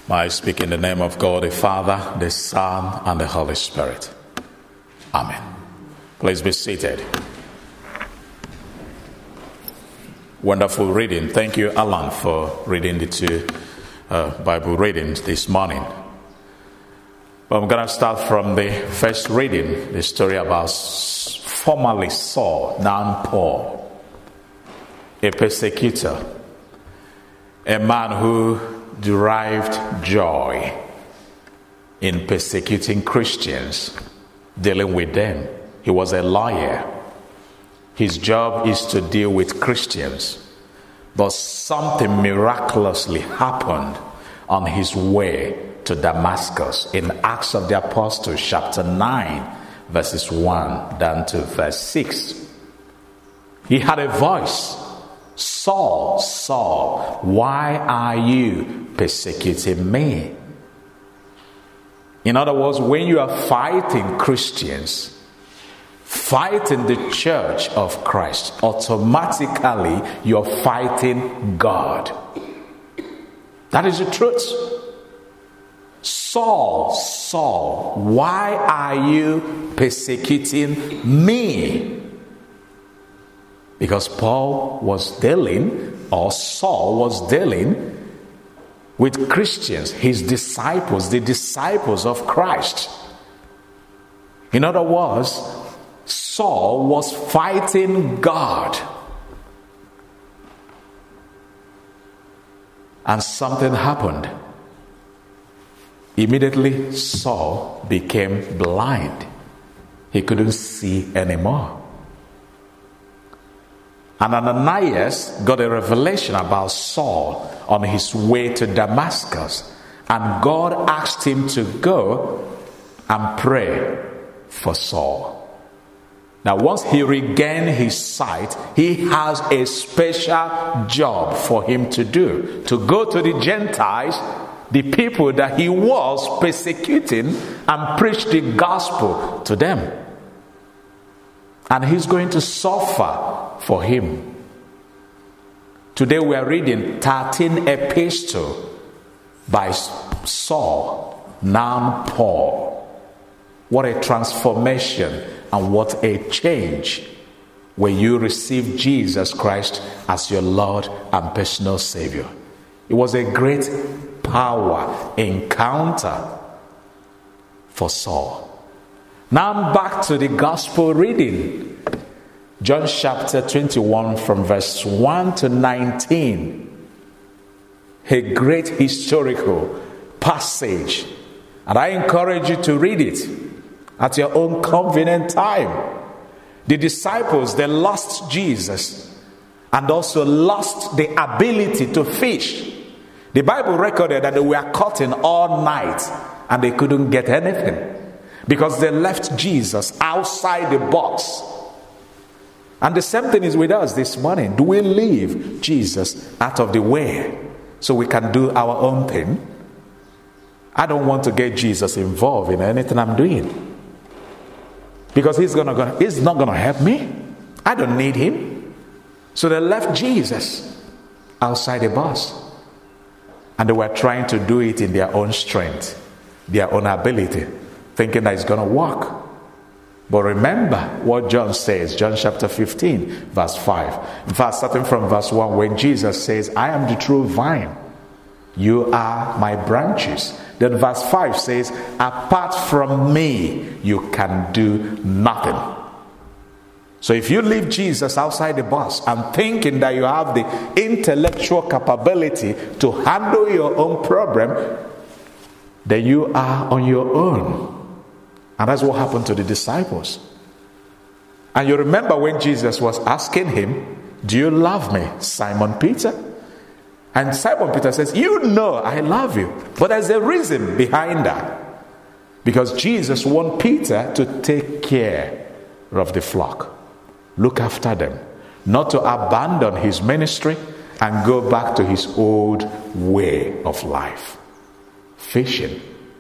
I speak in the name of God, the Father, the Son, and the Holy Spirit. Amen. Please be seated. Wonderful reading. Thank you, Alan, for reading the two Bible readings this morning. But I'm going to start from the first reading, the story about formerly Saul, now Paul, a persecutor, a man who derived joy in persecuting Christians, dealing with them. He was a lawyer. His job is to deal with Christians. But something miraculously happened on his way to Damascus in Acts of the Apostles, chapter 9, verses 1 down to verse 6. He had a voice. Saul, Saul, why are you persecuting me? In other words, when you are fighting Christians, fighting the church of Christ, automatically you're fighting God. That is the truth. Saul, Saul, why are you persecuting me? Because Paul was dealing, or Saul was dealing with Christians, his disciples, the disciples of Christ. In other words, Saul was fighting God. And something happened. Immediately, Saul became blind. He couldn't see anymore. And Ananias got a revelation about Saul on his way to Damascus. And God asked him to go and pray for Saul. Now, once he regained his sight, he has a special job for him to do. To go to the Gentiles, the people that he was persecuting, and preach the gospel to them. And he's going to suffer for him. Today we are reading 13 epistles by Saul, now Paul. What a transformation and what a change when you receive Jesus Christ as your Lord and personal Savior. It was a great power encounter for Saul. Now back to the gospel reading. John chapter 21 from verse 1 to 19. A great historical passage. And I encourage you to read it at your own convenient time. The disciples, they lost Jesus and also lost the ability to fish. The Bible recorded that they were caught in all night and they couldn't get anything because they left Jesus outside the box. And the same thing is with us this morning. Do we leave Jesus out of the way so we can do our own thing? I don't want to get Jesus involved in anything I'm doing because he's not going to help me. I don't need him. So they left Jesus outside the bus. And they were trying to do it in their own strength, their own ability, thinking that it's going to work. But remember what John says, John chapter 15, verse 5. In fact, starting from verse 1, when Jesus says, I am the true vine, you are my branches. Then verse 5 says, apart from me, you can do nothing. So if you leave Jesus outside the box and thinking that you have the intellectual capability to handle your own problem, then you are on your own. And that's what happened to the disciples. And you remember when Jesus was asking him, do you love me, Simon Peter? And Simon Peter says, you know I love you. But there's a reason behind that. Because Jesus wanted Peter to take care of the flock. Look after them. Not to abandon his ministry and go back to his old way of life. Fishing.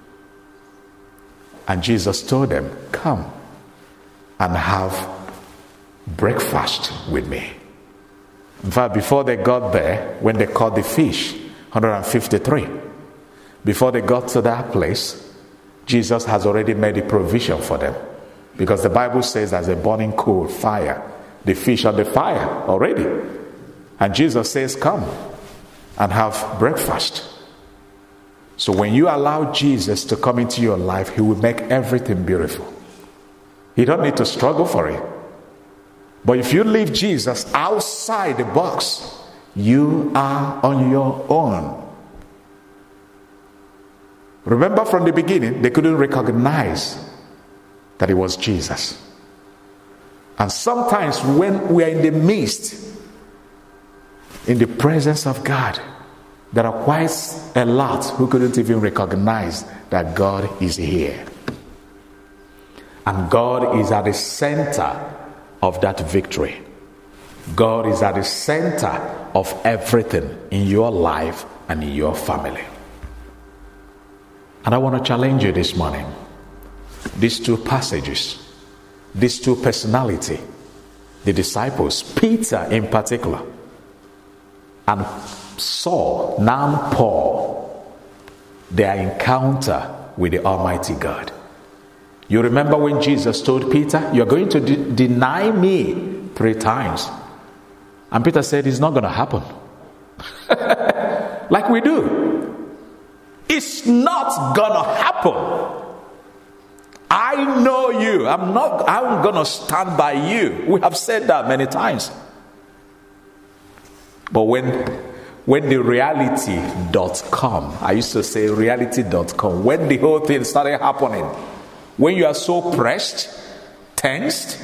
And Jesus told them, come and have breakfast with me. In fact, before they got there, when they caught the fish, 153, before they got to that place, Jesus has already made a provision for them. Because the Bible says there's a burning coal fire, the fish on the fire already. And Jesus says, come and have breakfast. So when you allow Jesus to come into your life, he will make everything beautiful. You don't need to struggle for it. But if you leave Jesus outside the box, you are on your own. Remember from the beginning, they couldn't recognize that it was Jesus. And sometimes when we are in the midst, in the presence of God, there are quite a lot who couldn't even recognize that God is here. And God is at the center of that victory. God is at the center of everything in your life and in your family. And I want to challenge you this morning. These two passages, these two personalities, the disciples, Peter in particular, and Saul, now Paul, their encounter with the Almighty God. You remember when Jesus told Peter, you're going to deny me 3 times. And Peter said, it's not going to happen. Like we do. It's not going to happen. I know you. I'm going to stand by you. We have said that many times. But when the reality.com, I used to say reality.com, when the whole thing started happening, when you are so pressed, tensed,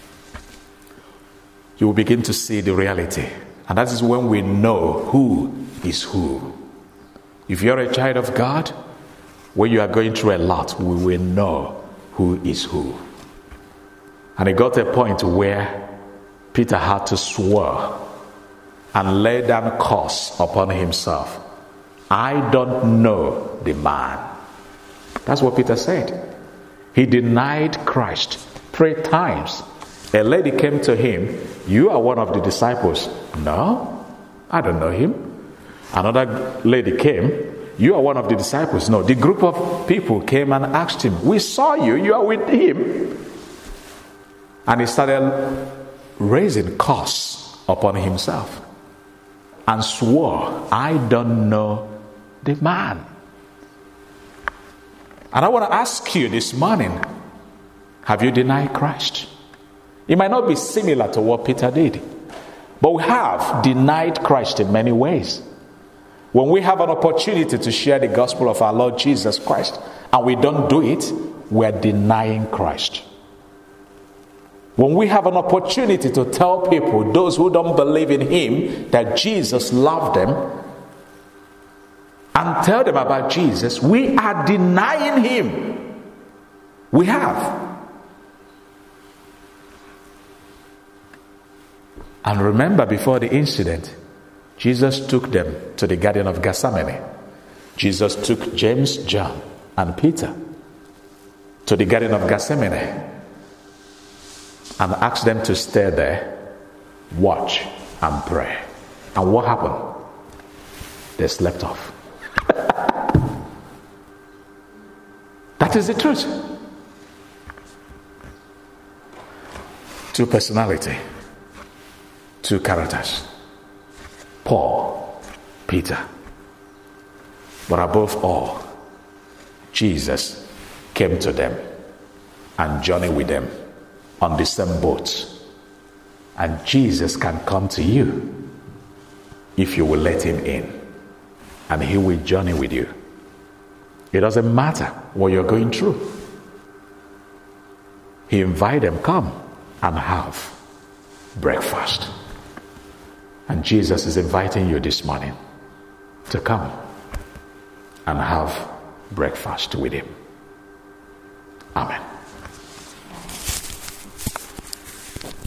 you will begin to see the reality. And that is when we know who is who. If you're a child of God, when you are going through a lot, we will know who is who. And it got to a point where Peter had to swear and lay down curse upon himself. I don't know the man. That's what Peter said. He denied Christ 3 times. A lady came to him. You are one of the disciples. No, I don't know him. Another lady came. You are one of the disciples. No, the group of people came and asked him, we saw you. You are with him. And he started raising curse upon himself and swore, I don't know the man. And I want to ask you this morning, have you denied Christ? It might not be similar to what Peter did, but we have denied Christ in many ways. When we have an opportunity to share the gospel of our Lord Jesus Christ and we don't do it, we are denying Christ. When we have an opportunity to tell people, those who don't believe in him, that Jesus loved them, and tell them about Jesus, we are denying him. We have. And remember, before the incident, Jesus took them to the Garden of Gethsemane. Jesus took James, John, and Peter to the Garden of Gethsemane and asked them to stay there, watch, and pray. And what happened? They slept off. That is the truth. 2 personality, 2 characters. Paul, Peter. But above all, Jesus came to them and journeyed with them on the same boat. And Jesus can come to you if you will let him in. And he will journey with you. It doesn't matter what you're going through. He invited them, come and have breakfast. And Jesus is inviting you this morning to come and have breakfast with him. Amen.